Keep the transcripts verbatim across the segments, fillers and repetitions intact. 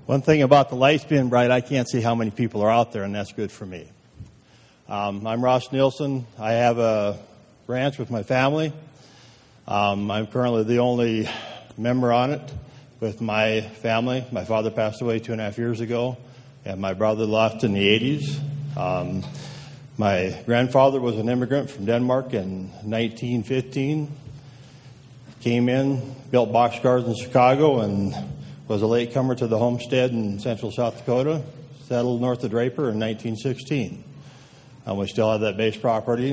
One thing about the lights being bright, I can't see how many people are out there, and that's good for me. Um, I'm Ross Nielsen. I have a ranch with my family. Um, I'm currently the only member on it with my family. My father passed away two and a half years ago, and my brother left in the eighties. Um, my grandfather was an immigrant from Denmark in nineteen fifteen. Came in, built boxcars in Chicago, and was a latecomer to the homestead in central South Dakota. Settled north of Draper in nineteen sixteen. And we still have that base property.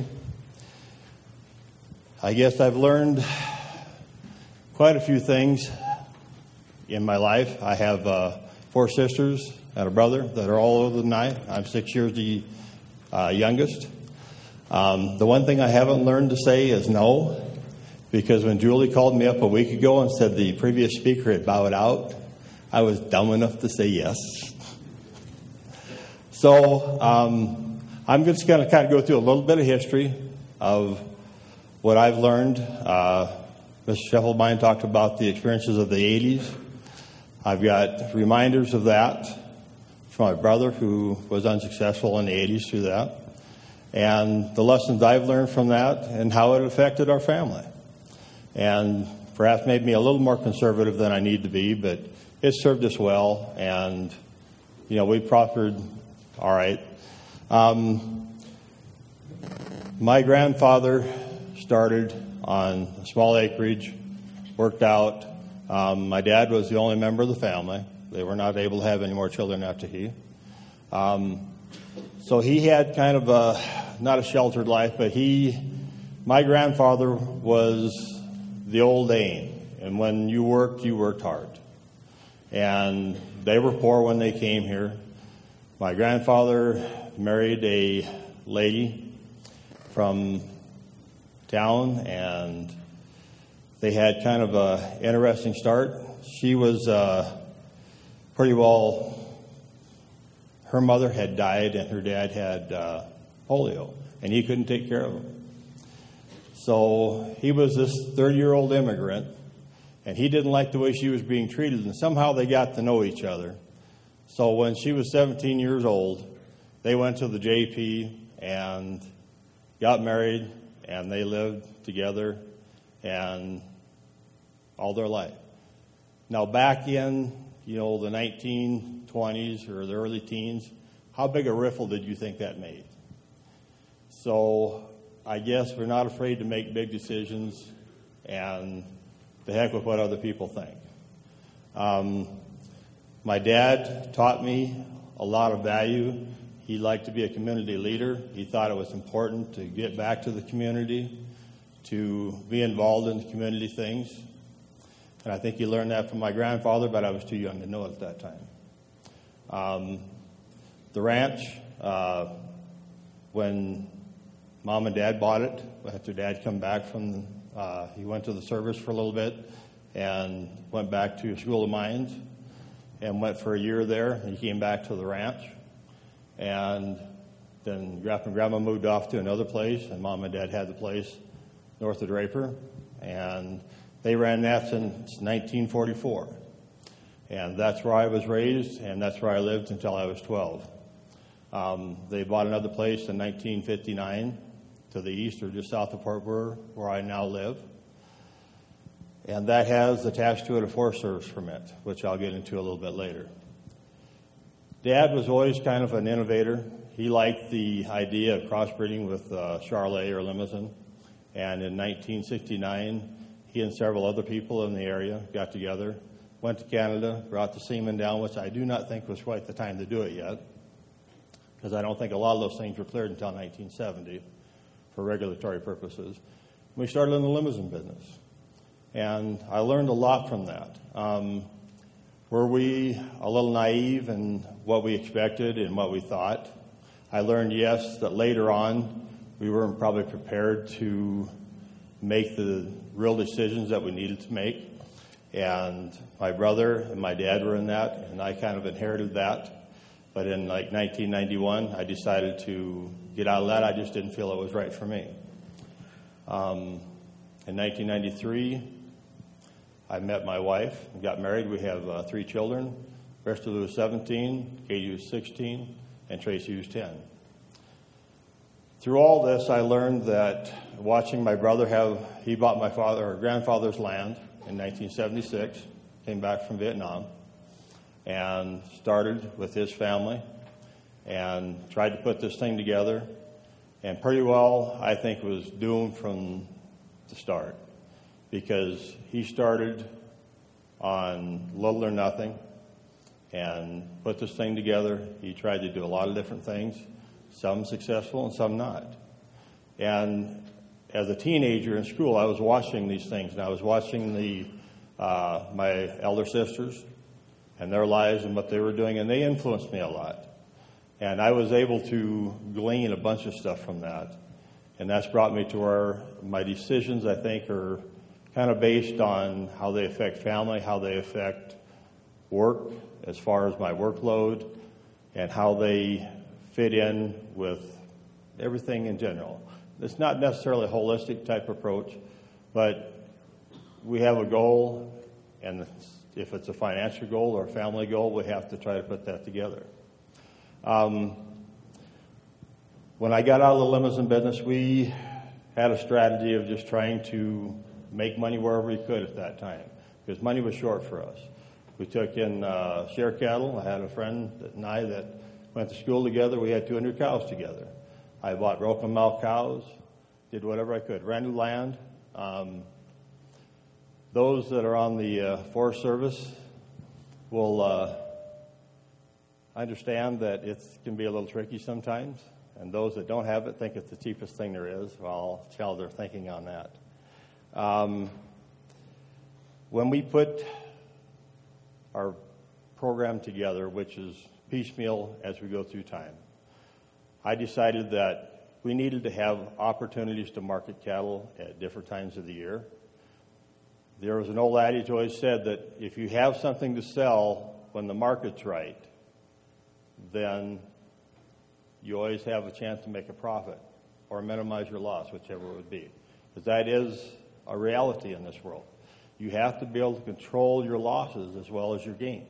I guess I've learned quite a few things in my life. I have uh, four sisters and a brother that are all older than I. I'm six years the uh, youngest. Um, the one thing I haven't learned to say is no, because when Julie called me up a week ago and said the previous speaker had bowed out, I was dumb enough to say yes. So um, I'm just going to kind of go through a little bit of history of what I've learned. Uh, Mister Scheffelbein talked about the experiences of the eighties. I've got reminders of that from my brother, who was unsuccessful in the eighties through that, and the lessons I've learned from that and how it affected our family. And perhaps made me a little more conservative than I need to be, but it served us well, and, you know, we prospered all right. Um, my grandfather started on a small acreage, worked out. Um, my dad was the only member of the family. They were not able to have any more children after he. Um, so he had kind of a, not a sheltered life, but he, my grandfather was the old aim. And when you worked, you worked hard. And they were poor when they came here. My grandfather married a lady from town, and they had kind of a interesting start. She was uh, pretty well, her mother had died and her dad had uh, polio, and he couldn't take care of her. So he was this thirty-year-old immigrant, and he didn't like the way she was being treated, and somehow they got to know each other. So when she was seventeen years old, they went to the J P and got married, and they lived together and all their life. Now back in, you know, the nineteen twenties or the early teens, how big a riffle did you think that made? So I guess we're not afraid to make big decisions, and the heck with what other people think. Um, my dad taught me a lot of value. He liked to be a community leader. He thought it was important to get back to the community, to be involved in the community things. And I think he learned that from my grandfather, but I was too young to know it at that time. Um, the ranch, uh, when Mom and Dad bought it, after Dad come back from, uh, he went to the service for a little bit and went back to School of Mines and went for a year there. And he came back to the ranch. And then Grandpa and Grandma moved off to another place, and Mom and Dad had the place north of Draper. And they ran that since nineteen forty-four. And that's where I was raised, and that's where I lived until I was twelve. Um, they bought another place in nineteen fifty-nine to the east or just south of Port Brewer, where I now live. And that has attached to it a Forest Service permit, which I'll get into a little bit later. Dad was always kind of an innovator. He liked the idea of crossbreeding with uh, Charolais or Limousin. And in nineteen sixty-nine, he and several other people in the area got together, went to Canada, brought the semen down, which I do not think was quite the time to do it yet, because I don't think a lot of those things were cleared until nineteen seventy for regulatory purposes. We started in the Limousin business, and I learned a lot from that. Um, were we a little naive in what we expected and what we thought? I learned, yes, that later on we weren't probably prepared to make the real decisions that we needed to make. And my brother and my dad were in that, and I kind of inherited that. But in like nineteen ninety-one, I decided to get out of that. I just didn't feel it was right for me. Um, in nineteen ninety-three, I met my wife and got married. We have uh, three children. Rest of it was seventeen, Katie was sixteen, and Tracy was ten. Through all this, I learned that watching my brother have, he bought my father or grandfather's land in nineteen seventy-six, came back from Vietnam, and started with his family and tried to put this thing together. And pretty well, I think, was doomed from the start, because he started on little or nothing and put this thing together. He tried to do a lot of different things, some successful and some not. And as a teenager in school, I was watching these things, and I was watching the uh, my elder sisters and their lives and what they were doing, and they influenced me a lot. And I was able to glean a bunch of stuff from that. And that's brought me to where my decisions, I think, are kind of based on how they affect family, how they affect work as far as my workload, and how they fit in with everything in general. It's not necessarily a holistic type approach, but we have a goal, and if it's a financial goal or a family goal, we have to try to put that together. Um, when I got out of the limousine business, we had a strategy of just trying to make money wherever we could at that time, because money was short for us. We took in uh, share cattle. I had a friend that, and I that went to school together. We had two hundred cows together. I bought broken milk cows, did whatever I could, ran new land. Um, those that are on the uh, Forest Service will uh, understand that it can be a little tricky sometimes, and those that don't have it think it's the cheapest thing there is. Well, I'll tell their thinking on that. Um, when we put our program together, which is piecemeal as we go through time, I decided that we needed to have opportunities to market cattle at different times of the year. There was an old adage always said that if you have something to sell when the market's right, then you always have a chance to make a profit or minimize your loss, whichever it would be. Because that is a reality in this world. You have to be able to control your losses as well as your gains.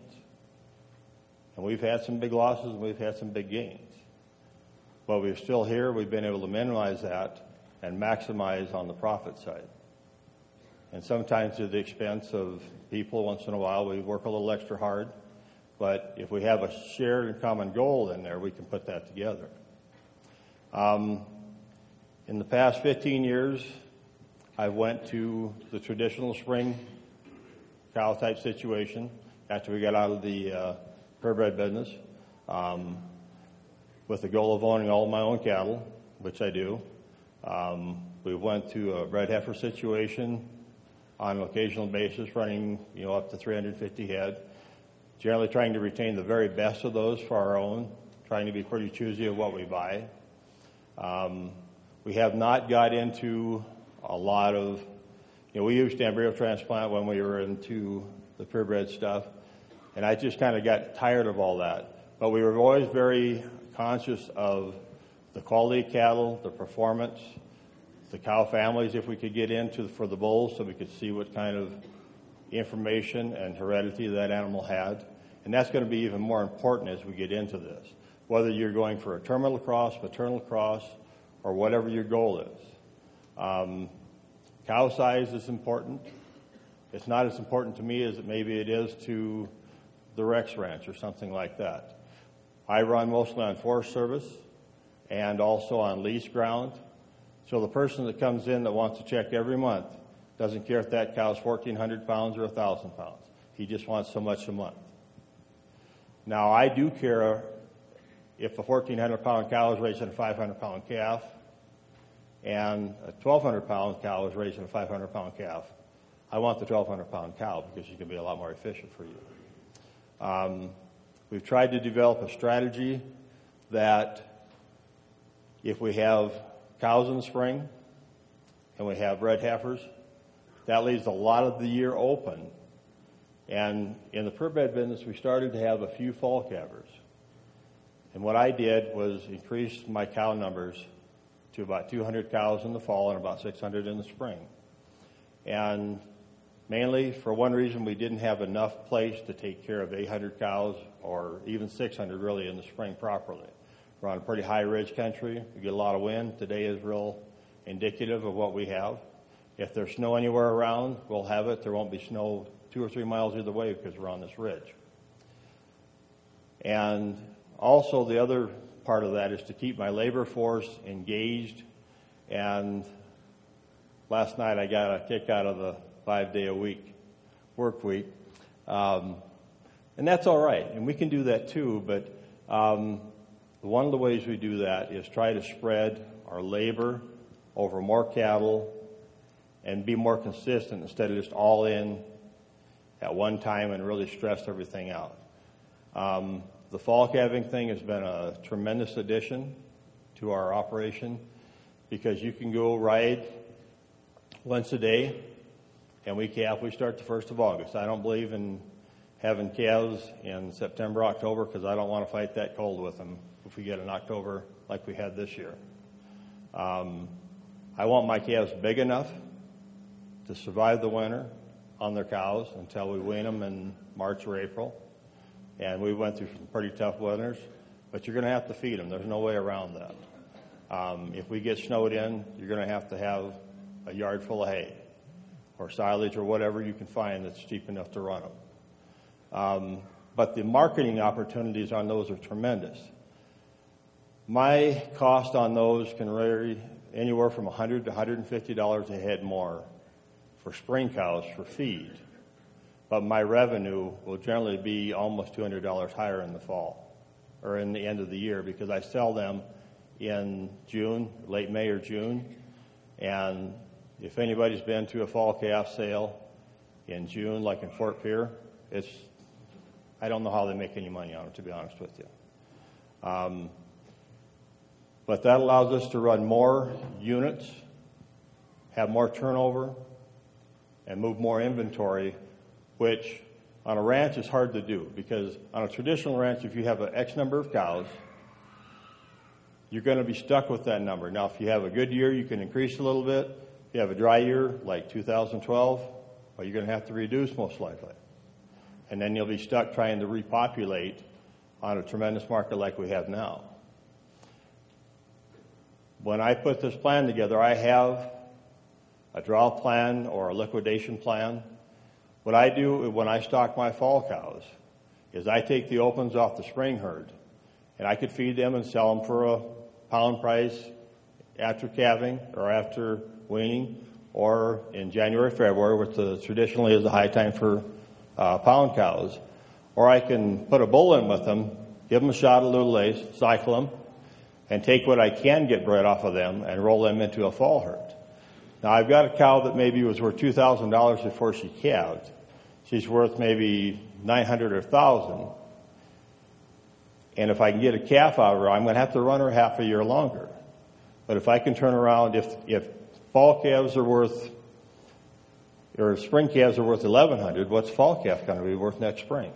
And we've had some big losses and we've had some big gains. But we're still here. We've been able to minimize that and maximize on the profit side. And sometimes at the expense of people, once in a while, we work a little extra hard. But if we have a shared and common goal in there, we can put that together. Um, in the past fifteen years, I went to the traditional spring cow type situation after we got out of the uh, purebred business, um, with the goal of owning all of my own cattle, which I do. Um, we went to a red heifer situation on an occasional basis, running you know up to three hundred fifty head. Generally trying to retain the very best of those for our own, trying to be pretty choosy of what we buy. Um, we have not got into a lot of, you know, we used embryo transplant when we were into the purebred stuff, and I just kind of got tired of all that. But we were always very conscious of the quality of cattle, the performance, the cow families, if we could get into for the bulls, so we could see what kind of information and heredity that animal had. And that's going to be even more important as we get into this, whether you're going for a terminal cross, maternal cross, or whatever your goal is. Um, cow size is important. It's not as important to me as it maybe it is to the Rex Ranch or something like that. I run mostly on Forest Service and also on lease ground. So the person that comes in that wants to check every month doesn't care if that cow is fourteen hundred pounds or one thousand pounds. He just wants so much a month. Now, I do care if a fourteen hundred pound cow is raising a five hundred pound calf and a twelve hundred pound cow is raising a five hundred pound calf. I want the twelve hundred pound cow because she can be a lot more efficient for you. Um, we've tried to develop a strategy that if we have cows in the spring and we have red heifers, that leaves a lot of the year open. And in the purebred business, we started to have a few fall calvers. And what I did was increase my cow numbers to about two hundred cows in the fall and about six hundred in the spring. And mainly for one reason: we didn't have enough place to take care of eight hundred cows or even six hundred really in the spring properly. We're on a pretty high ridge country. We get a lot of wind. Today is real indicative of what we have. If there's snow anywhere around, we'll have it. There won't be snow two or three miles either way because we're on this ridge. And also the other part of that is to keep my labor force engaged. And last night I got a kick out of the five-day-a-week work week. Um, and that's all right. And we can do that too. But um, one of the ways we do that is try to spread our labor over more cattle and be more consistent instead of just all in at one time and really stress everything out. Um, the fall calving thing has been a tremendous addition to our operation because you can go ride once a day and we calve. We start the first of August. I don't believe in having calves in September, October because I don't want to fight that cold with them if we get in October like we had this year. Um, I want my calves big enough to survive the winter on their cows until we wean them in March or April. And we went through some pretty tough winters, but you're going to have to feed them. There's no way around that. Um, if we get snowed in, you're going to have to have a yard full of hay or silage or whatever you can find that's cheap enough to run them. Um, but the marketing opportunities on those are tremendous. My cost on those can vary anywhere from one hundred dollars to one hundred fifty dollars a head more for spring cows for feed. But my revenue will generally be almost two hundred dollars higher in the fall or in the end of the year because I sell them in June, late May or June. And if anybody's been to a fall calf sale in June, like in Fort Pierre, it's, I don't know how they make any money on it, to be honest with you. Um, but that allows us to run more units, have more turnover, and move more inventory, which on a ranch is hard to do because on a traditional ranch, if you have an X number of cows, you're going to be stuck with that number. Now, if you have a good year, you can increase a little bit. If you have a dry year like two thousand twelve, well, you're going to have to reduce most likely. And then you'll be stuck trying to repopulate on a tremendous market like we have now. When I put this plan together, I have a draw plan or a liquidation plan. What I do when I stock my fall cows is I take the opens off the spring herd, and I could feed them and sell them for a pound price after calving or after weaning or in January, February, which uh, traditionally is the high time for uh, pound cows. Or I can put a bull in with them, give them a shot of Lulase, cycle them, and take what I can get bred off of them and roll them into a fall herd. Now, I've got a cow that maybe was worth two thousand dollars before she calved. She's worth maybe nine hundred dollars or one thousand dollars. And if I can get a calf out of her, I'm going to have to run her half a year longer. But if I can turn around, if if fall calves are worth, or spring calves are worth eleven hundred dollars, what's fall calf going to be worth next spring?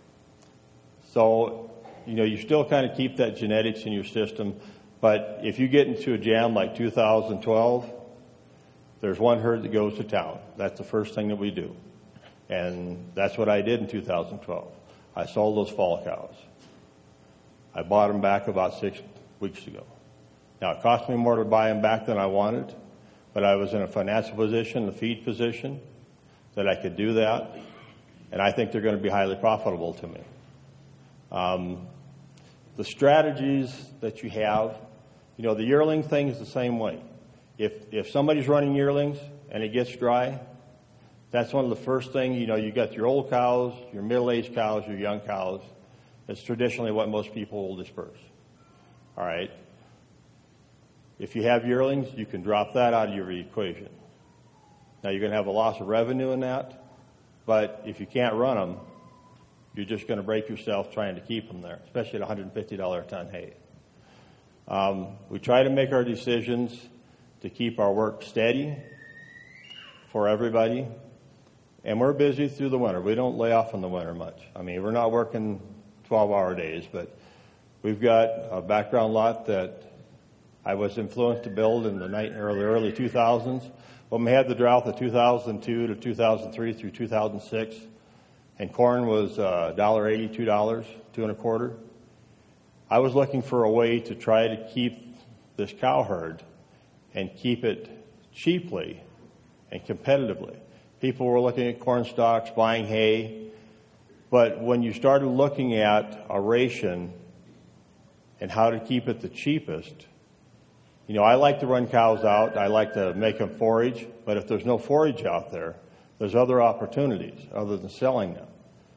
So, you know, you still kind of keep that genetics in your system. But if you get into a jam like two thousand twelve, there's one herd that goes to town. That's the first thing that we do. And that's what I did in two thousand twelve. I sold those fall cows. I bought them back about six weeks ago. Now, it cost me more to buy them back than I wanted, but I was in a financial position, a feed position, that I could do that, and I think they're going to be highly profitable to me. Um, the strategies that you have, you know, the yearling thing is the same way. If if somebody's running yearlings and it gets dry, that's one of the first things, you know, you got your old cows, your middle-aged cows, your young cows. That's traditionally what most people will disperse. All right. If you have yearlings, you can drop that out of your equation. Now, you're going to have a loss of revenue in that, but if you can't run them, you're just going to break yourself trying to keep them there, especially at one hundred fifty dollars a ton hay. Um, we try to make our decisions to keep our work steady for everybody, and we're busy through the winter. We don't lay off in the winter much. I mean, we're not working twelve-hour days, but we've got a background lot that I was influenced to build in the night, early, early two thousands when we had the drought of two thousand two to two thousand three through two thousand six, and corn was uh, one dollar eighty, two dollars, two and a quarter, I was looking for a way to try to keep this cow herd and keep it cheaply and competitively. People were looking at corn stalks, buying hay, but when you started looking at a ration and how to keep it the cheapest, you know, I like to run cows out. I like to make them forage, but if there's no forage out there, there's other opportunities other than selling them.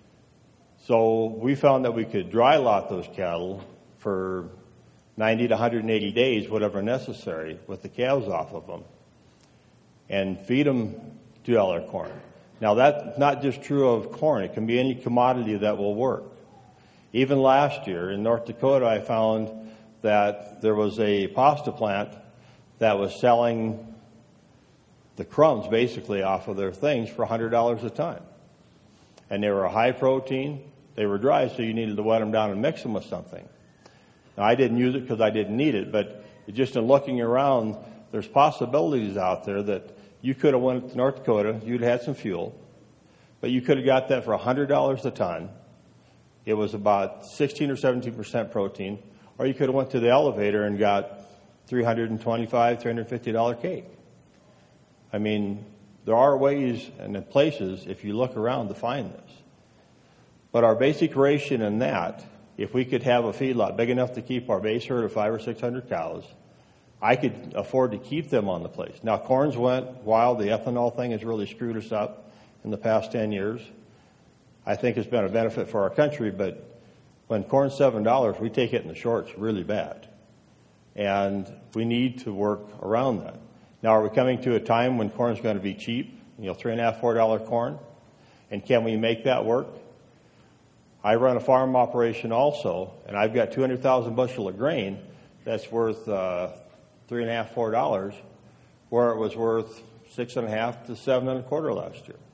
So we found that we could dry lot those cattle for ninety to one hundred eighty days, whatever necessary, with the calves off of them, and feed them two dollar corn. Now, that's not just true of corn. It can be any commodity that will work. Even last year in North Dakota, I found that there was a pasta plant that was selling the crumbs basically off of their things for one hundred dollars a ton. And they were high protein. They were dry, so you needed to wet them down and mix them with something. Now, I didn't use it because I didn't need it, but just in looking around, there's possibilities out there that you could have went to North Dakota, you'd had some fuel, but you could have got that for one hundred dollars a ton. It was about sixteen or seventeen percent protein, or you could have went to the elevator and got three hundred twenty-five dollars, three hundred fifty dollars cake. I mean, there are ways and places, if you look around, to find this. But our basic ration in that, if we could have a feedlot big enough to keep our base herd of five or six hundred cows, I could afford to keep them on the place. Now, corns went wild. The ethanol thing has really screwed us up in the past ten years. I think it's been a benefit for our country, but when corn's seven dollars, we take it in the shorts really bad. And we need to work around that. Now, are we coming to a time when corn's going to be cheap, you know, three and a half, four dollar corn? And can we make that work? I run a farm operation also, and I've got two hundred thousand bushel of grain that's worth uh, three and a half, four dollars, where it was worth six and a half to seven and a quarter last year.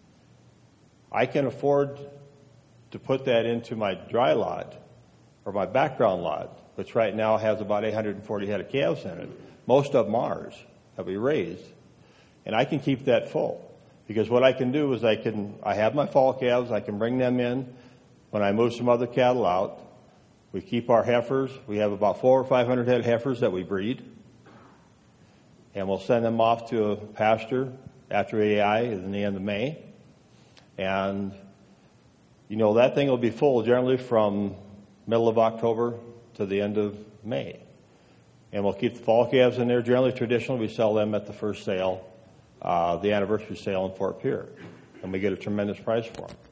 I can afford to put that into my dry lot or my background lot, which right now has about eight hundred forty head of calves in it. Most of them ours that we raised, and I can keep that full because what I can do is I can I have my fall calves. I can bring them in when I move some other cattle out. We keep our heifers. We have about four or five hundred head of heifers that we breed, and we'll send them off to a pasture after A I in the end of May. And, you know, that thing will be full generally from middle of October to the end of May. And we'll keep the fall calves in there. Generally, traditionally, we sell them at the first sale, uh, the anniversary sale in Fort Pierre. And we get a tremendous price for them.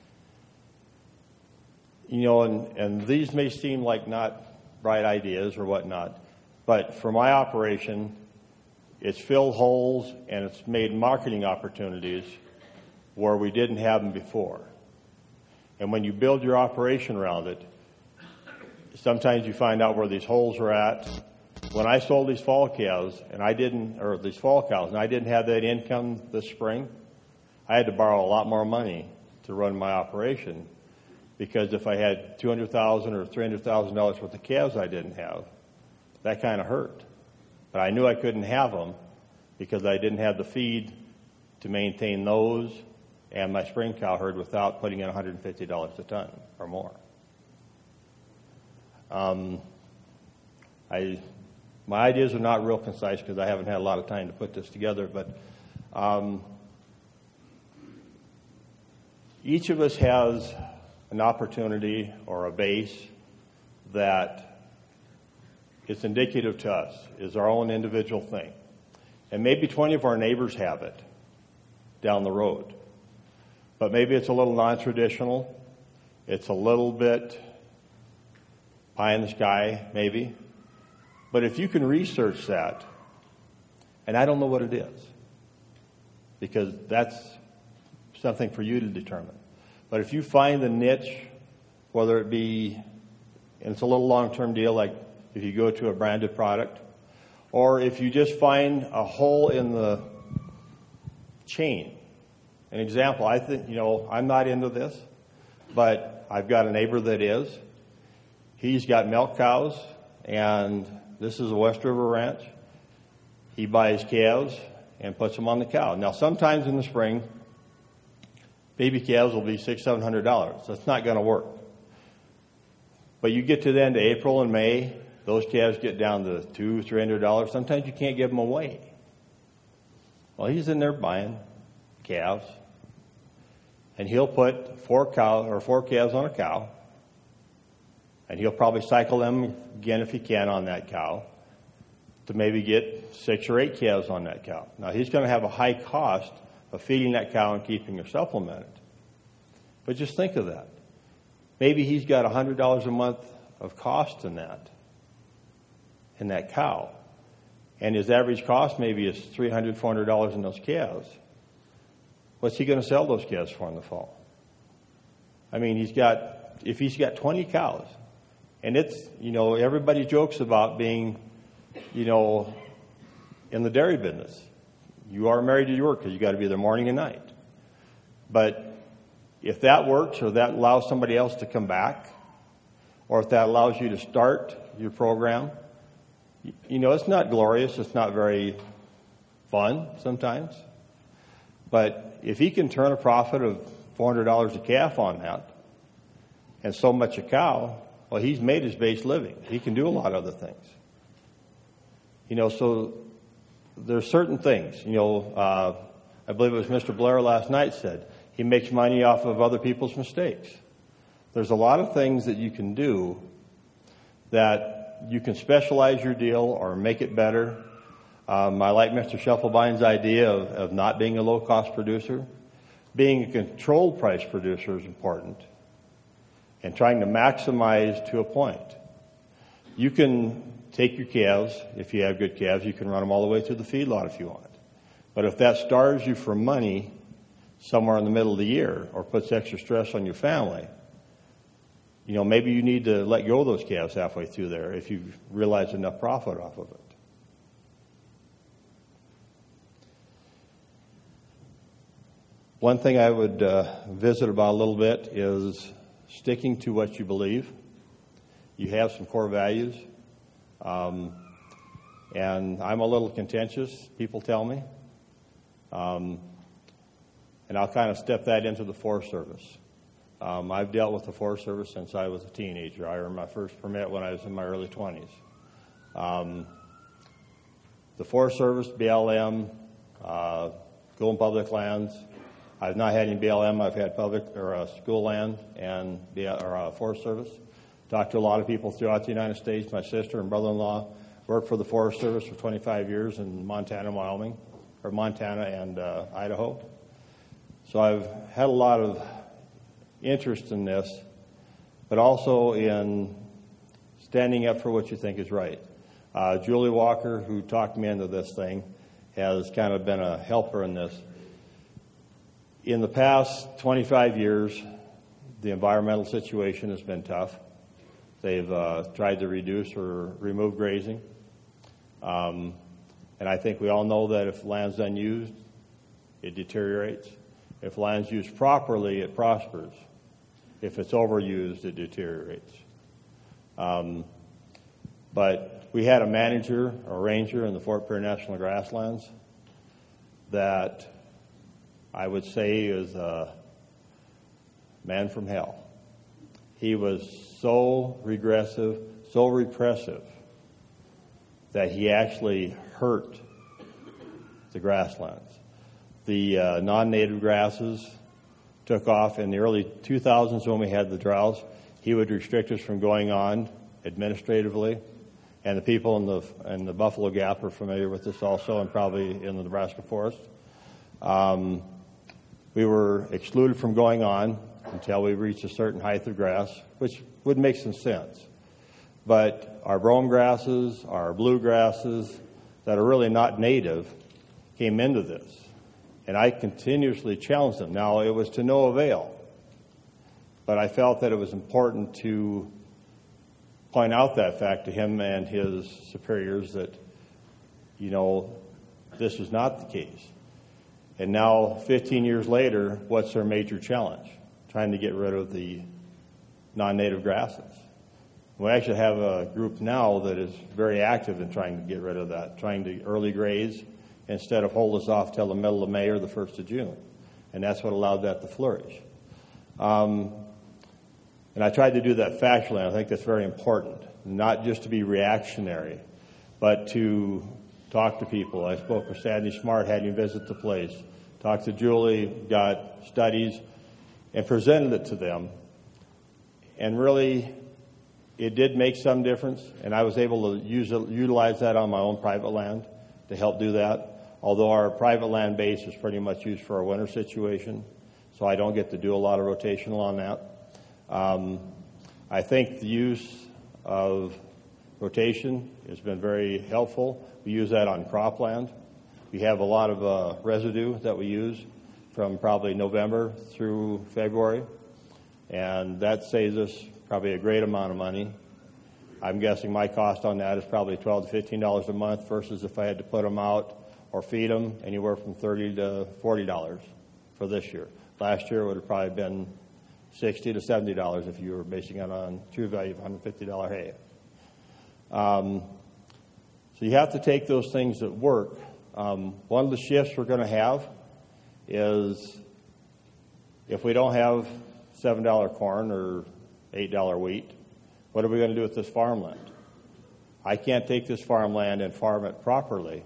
You know, and, and these may seem like not bright ideas or whatnot, but for my operation, it's filled holes and it's made marketing opportunities where we didn't have them before. And when you build your operation around it, sometimes you find out where these holes are at. When I sold these fall calves, and I didn't, or these fall cows, and I didn't have that income this spring, I had to borrow a lot more money to run my operation, because if I had two hundred thousand dollars or three hundred thousand dollars worth of calves I didn't have, that kind of hurt. But I knew I couldn't have them because I didn't have the feed to maintain those and my spring cow herd without putting in one hundred fifty dollars a ton or more. Um, I, my ideas are not real concise because I haven't had a lot of time to put this together, but um, each of us has an opportunity or a base that is indicative to us, is our own individual thing. And maybe twenty of our neighbors have it down the road. But maybe it's a little non-traditional. It's a little bit pie in the sky, maybe. But if you can research that, and I don't know what it is, because that's something for you to determine. But if you find the niche, whether it be, and it's a little long-term deal, like if you go to a branded product, or if you just find a hole in the chain. An example, I think, you know, I'm not into this, but I've got a neighbor that is. He's got milk cows, and this is a West River ranch. He buys calves, and puts them on the cow. Now, sometimes in the spring, baby calves will be six, seven hundred dollars. That's not going to work. But you get to the end of April and May, those calves get down to two, three hundred dollars. Sometimes you can't give them away. Well, he's in there buying calves, and he'll put four cow or four calves on a cow, and he'll probably cycle them again if he can on that cow to maybe get six or eight calves on that cow. Now, he's going to have a high cost of feeding that cow and keeping her supplemented. But just think of that. Maybe he's got one hundred dollars a month of cost in that, in that cow. And his average cost maybe is three hundred dollars, four hundred dollars in those calves. What's he going to sell those calves for in the fall? I mean, he's got, if he's got twenty cows, and it's, you know, everybody jokes about being, you know, in the dairy business. You are married to your work because you got to be there morning and night. But if that works, or that allows somebody else to come back, or if that allows you to start your program, you know, it's not glorious. It's not very fun sometimes. But if he can turn a profit of four hundred dollars a calf on that, and so much a cow, well, he's made his base living. He can do a lot of other things. You know, so there's certain things. You know, uh, I believe it was Mister Blair last night said, he makes money off of other people's mistakes. There's a lot of things that you can do that you can specialize your deal or make it better. Um, I like Mister Scheffelbein's idea of, of not being a low-cost producer. Being a controlled price producer is important, and trying to maximize to a point. You can take your calves, if you have good calves, you can run them all the way through the feedlot if you want. But if that starves you for money somewhere in the middle of the year or puts extra stress on your family, you know, maybe you need to let go of those calves halfway through there if you've realized enough profit off of it. One thing I would uh, visit about a little bit is sticking to what you believe. You have some core values. Um, and I'm a little contentious, people tell me. Um, and I'll kind of step that into the Forest Service. Um, I've dealt with the Forest Service since I was a teenager. I earned my first permit when I was in my early twenties. Um, the Forest Service, B L M, uh, school and public lands. I've not had any B L M. I've had public or uh, school land and B L, or uh, Forest Service. Talked to a lot of people throughout the United States. My sister and brother-in-law worked for the Forest Service for twenty-five years in Montana and Wyoming, or Montana and uh, Idaho. So I've had a lot of interest in this, but also in standing up for what you think is right. Uh, Julie Walker, who talked me into this thing, has kind of been a helper in this. In the past twenty-five years, the environmental situation has been tough. They've uh, tried to reduce or remove grazing. Um, and I think we all know that if land's unused, it deteriorates. If land's used properly, it prospers. If it's overused, it deteriorates. Um, but we had a manager, a ranger in the Fort Perry National Grasslands that I would say is a man from hell. He was so regressive, so repressive, that he actually hurt the grasslands. The uh, non-native grasses took off in the early two thousands when we had the droughts. He would restrict us from going on administratively, and the people in the in the Buffalo Gap are familiar with this also, and probably in the Nebraska forest. Um, we were excluded from going on until we reached a certain height of grass, which would make some sense. But our brome grasses, our blue grasses that are really not native came into this. And I continuously challenged them. Now, it was to no avail. But I felt that it was important to point out that fact to him and his superiors that, you know, this is not the case. And now, fifteen years later, what's their major challenge? Trying to get rid of the non-native grasses. We actually have a group now that is very active in trying to get rid of that, trying to early graze instead of hold us off till the middle of May or the first of June. And that's what allowed that to flourish. Um, and I tried to do that factually, and I think that's very important, not just to be reactionary, but to talk to people. I spoke with Sandy Smart, had him visit the place, talked to Julie, got studies, and presented it to them. And really, it did make some difference, and I was able to use, utilize that on my own private land to help do that, although our private land base is pretty much used for our winter situation, so I don't get to do a lot of rotational on that. Um, I think the use of rotation has been very helpful. We use that on cropland. We have a lot of uh, residue that we use from probably November through February, and that saves us probably a great amount of money. I'm guessing my cost on that is probably twelve to fifteen dollars a month versus if I had to put them out or feed them, anywhere from thirty to forty dollars for this year. Last year it would have probably been sixty to seventy dollars if you were basing it on true value of one hundred fifty dollars hay. Um, so you have to take those things that work. Um, one of the shifts we're going to have is if we don't have seven dollars corn or eight dollars wheat, what are we going to do with this farmland? I can't take this farmland and farm it properly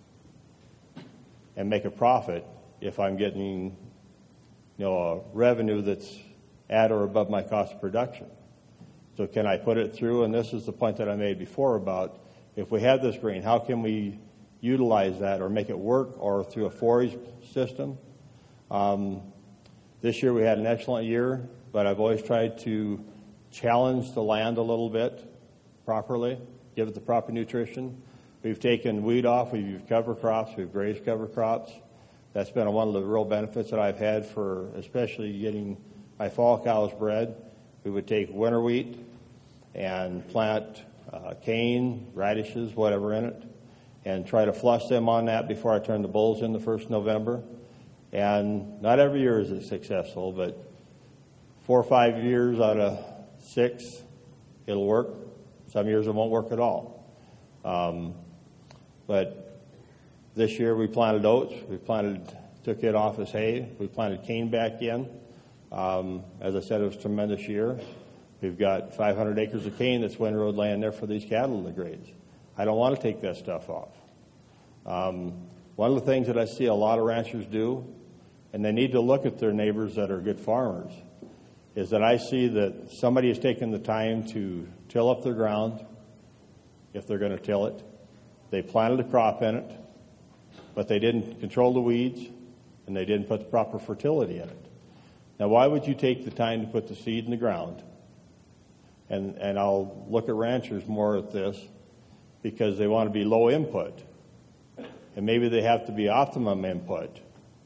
and make a profit if I'm getting, you know, a revenue that's at or above my cost of production. So can I put it through? And this is the point that I made before about if we have this grain, how can we utilize that or make it work, or through a forage system? Um, this year we had an excellent year, but I've always tried to challenge the land a little bit properly, give it the proper nutrition. We've taken weed off, we've used cover crops, we've grazed cover crops. That's been one of the real benefits that I've had for especially getting my fall cows bred. We would take winter wheat and plant uh, cane, radishes, whatever in it, and try to flush them on that before I turn the bulls in the first of November. And not every year is it successful, but four or five years out of six, it'll work. Some years it won't work at all. Um, but this year we planted oats. We planted, took it off as hay. We planted cane back in. Um, as I said, it was a tremendous year. We've got five hundred acres of cane that's windrowed land there for these cattle to graze. I don't want to take that stuff off. Um, one of the things that I see a lot of ranchers do, and they need to look at their neighbors that are good farmers, is that I see that somebody has taken the time to till up their ground, if they're going to till it. They planted a crop in it, but they didn't control the weeds, and they didn't put the proper fertility in it. Now, why would you take the time to put the seed in the ground? And, and I'll look at ranchers more at this because they want to be low input. And maybe they have to be optimum input.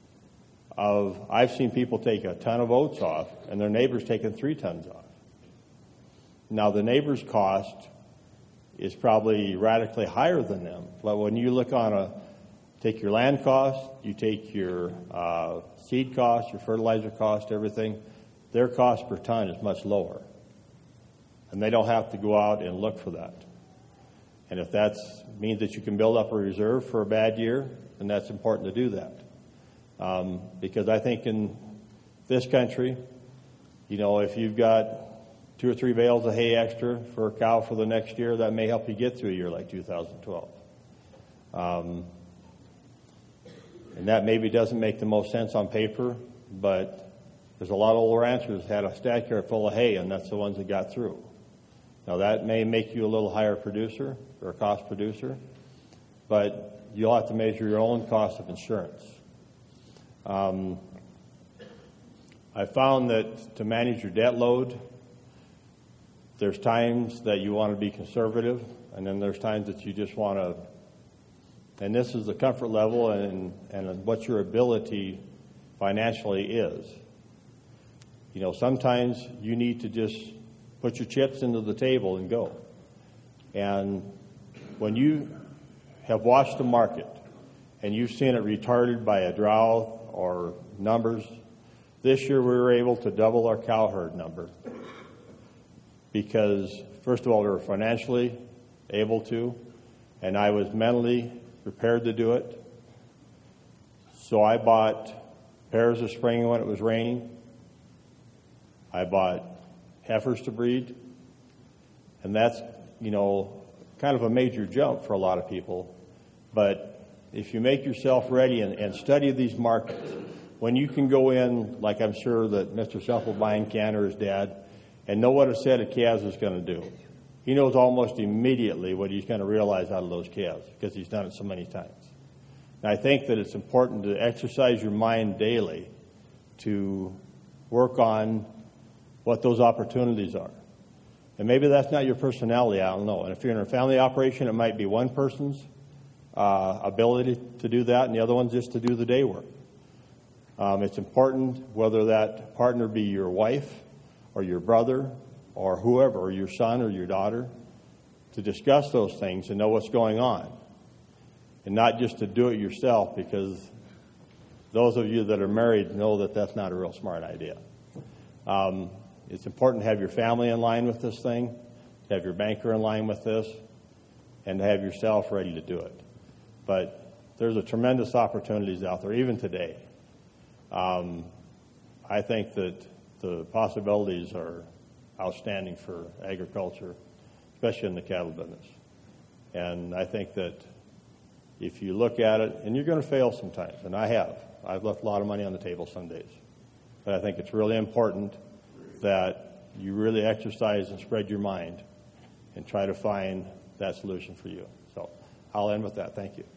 Of I've seen people take a ton of oats off, and their neighbor's taking three tons off. Now, the neighbor's cost is probably radically higher than them. But when you look on a, take your land cost, you take your uh, seed cost, your fertilizer cost, everything, their cost per ton is much lower. And they don't have to go out and look for that. And if that means that you can build up a reserve for a bad year, then that's important to do that. Um, because I think in this country, you know, if you've got two or three bales of hay extra for a cow for the next year, that may help you get through a year like two thousand twelve. Um, and that maybe doesn't make the most sense on paper, but there's a lot of old ranchers that had a stackyard full of hay, and that's the ones that got through. Now, that may make you a little higher producer or cost producer, but you'll have to measure your own cost of insurance. Um, I found that to manage your debt load, there's times that you want to be conservative, and then there's times that you just want to, and this is the comfort level and, and what your ability financially is. You know, sometimes you need to just put your chips into the table and go. And when you have watched the market and you've seen it retarded by a drought or numbers, this year we were able to double our cow herd number because, first of all, we were financially able to, and I was mentally prepared to do it. So I bought pairs of spring when it was raining. I bought heifers to breed. And that's, you know, kind of a major jump for a lot of people. But if you make yourself ready and, and study these markets, when you can go in, like I'm sure that Mister Supplebine can, or his dad, and know what a set of calves is going to do. He knows almost immediately what he's going to realize out of those calves because he's done it so many times. And I think that it's important to exercise your mind daily to work on what those opportunities are. And maybe that's not your personality, I don't know. And if you're in a family operation, it might be one person's uh, ability to do that and the other one's just to do the day work. Um, it's important whether that partner be your wife or your brother or whoever, or your son or your daughter, to discuss those things and know what's going on. And not just to do it yourself, because those of you that are married know that that's not a real smart idea. Um, it's important to have your family in line with this thing, to have your banker in line with this, and to have yourself ready to do it. But there's a tremendous opportunities out there, even today. Um, I think that the possibilities are outstanding for agriculture, especially in the cattle business. And I think that if you look at it, and you're going to fail sometimes, and I have. I've left a lot of money on the table some days. But I think it's really important that you really exercise and spread your mind and try to find that solution for you. So I'll end with that. Thank you.